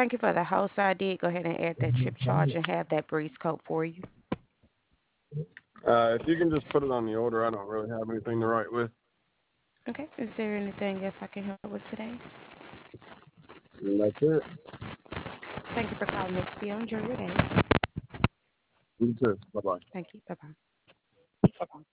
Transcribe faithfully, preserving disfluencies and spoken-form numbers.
Thank you for the host. I did go ahead and add that trip charge and have that breeze coat for you. Uh, if you can just put it on the order, I don't really have anything to write with. Okay. Is there anything else I can help with today? And that's it. Thank you for calling X P O. Enjoy your day. You too. Bye bye. Thank you. Bye bye.